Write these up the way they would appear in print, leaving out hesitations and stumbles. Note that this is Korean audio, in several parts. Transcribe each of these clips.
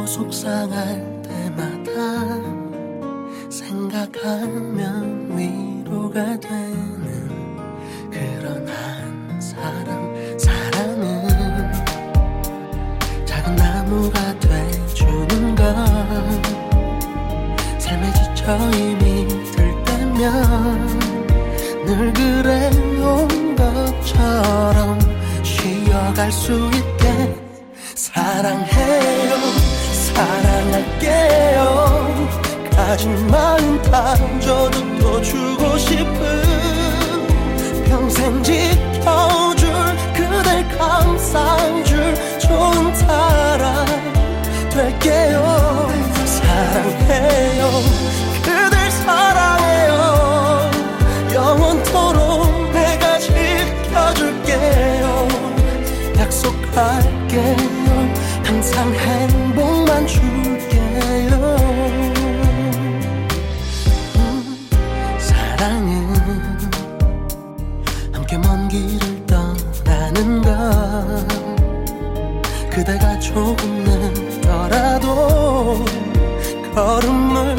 속상할 때마다 생각하면 위로가 되는 그런 한 사람. 사랑은 작은 나무가 돼주는 것. 삶에 지쳐 힘이 들 때면 늘 그래온 것처럼 쉬어갈 수 있게 사랑해요, 사랑할게요. 가진 마음 다 줘도 또 주고 싶은 평생 지켜줄 그댈 감싸줄 좋은 사람 될게요. 사랑해요, 그댈 사랑해요. 영원토록 내가 지켜줄게요. 약속할게요, 항상 행복만 줄게요. 사랑은 함께 먼 길을 떠나는 것. 그대가 조금 늦더라도 걸음을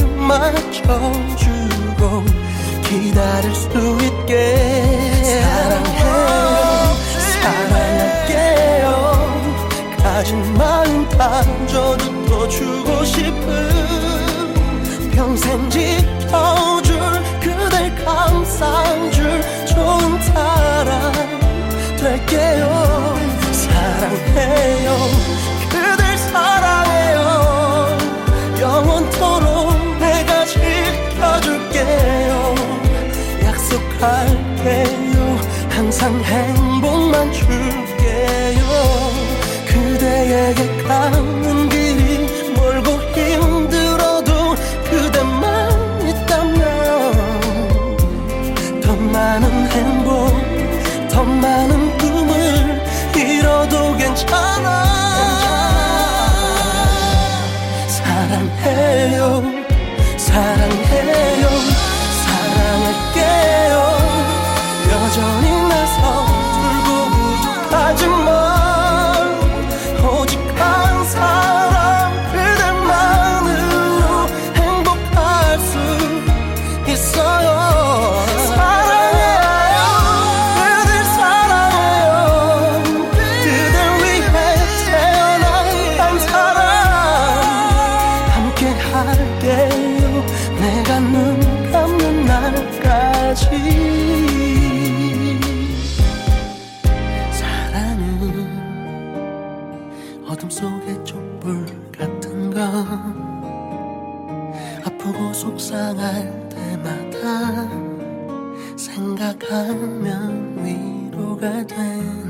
맞춰주고 기다릴 수 있게 사랑해요, 사랑할게요. 가진 마음 다 줘도 또 주고 싶은 평생 지켜줄 그댈 감싸줄 좋은 사람 될게요. 사랑해요, 그댈 사랑해요. 영원토록 내가 지켜줄게요. 약속할게요, 항상 행복만 줄게요. 그대에게 가는 길이 멀고 힘들어도 그대만 있다면 더 많은 행복, 더 많은 꿈을 이뤄도 괜찮아. 사랑해요, 사랑해요, 사랑할게요. 여전히 나서 들고 부족하지만 오직 한 사람 그대만으로 행복할 수 있어요. 사랑해요, 그댈 사랑해요. 그댈 위해 태어난 한 사람 함께 할게요. 내가 눈 감는 날까지. 사랑은 어둠 속의 촛불 같은 것. 아프고 속상할 때마다 생각하면 위로가 되는